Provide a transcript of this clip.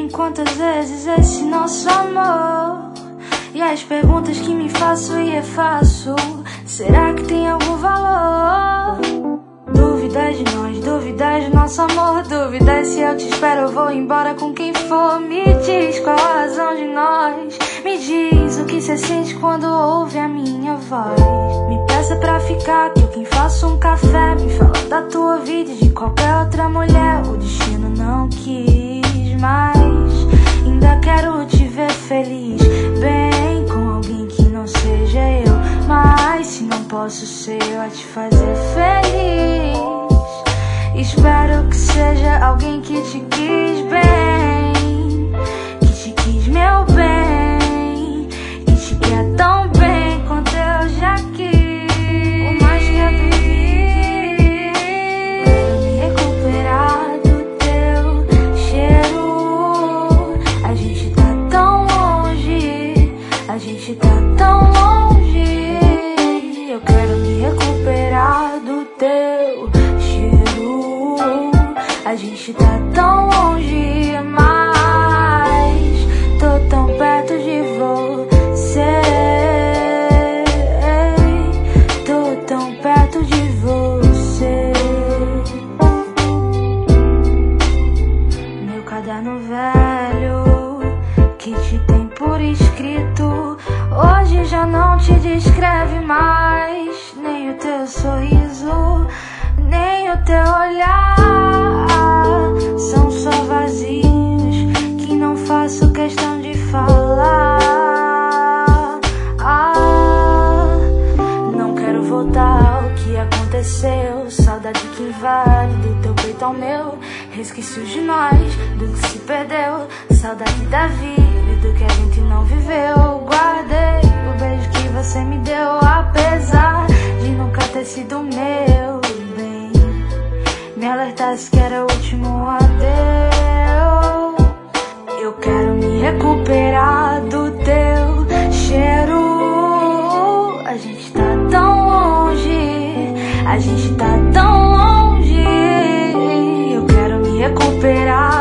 quantas vezes esse nosso amor, e as perguntas que me faço e refaço, será que tem algum valor? Dúvidas de nós, dúvidas do nosso amor, dúvidas se eu te espero eu vou embora com quem for. Me diz qual a razão de nós, me diz o que cê sente quando ouve a minha voz. Me peça pra ficar, que eu quem faço um café. Me fala da tua vida e de qualquer outra mulher. O destino não quis mais, ainda quero te ver feliz, bem com alguém que não seja eu. Mas se não posso ser eu a te fazer feliz, espero que seja alguém que te quis bem, que te quis meu bem, que te quer tão bem quanto eu já quis. O mais que eu vivi, me recuperar do teu cheiro. A gente tá tão longe, a gente tá tão longe. Eu quero me recuperar do teu cheiro. A gente tá tão longe, mas tô tão perto de você. Tô tão perto de você. Meu caderno velho que te tem por escrito, hoje já não te descreve mais. Nem o teu sorriso, nem o teu olhar, são só vazios que não faço questão de falar. Não quero voltar ao que aconteceu. Saudade que invade do teu peito ao meu, resquícios de nós, do que se perdeu. Saudade da vida e do que a gente não viveu. Guardei o beijo que você me deu, apesar de nunca ter sido meu bem. Me alertasse que era o último adeus. Eu quero me recuperar do teu cheiro. A gente tá tão longe, a gente tá tão longe. Eu quero me recuperar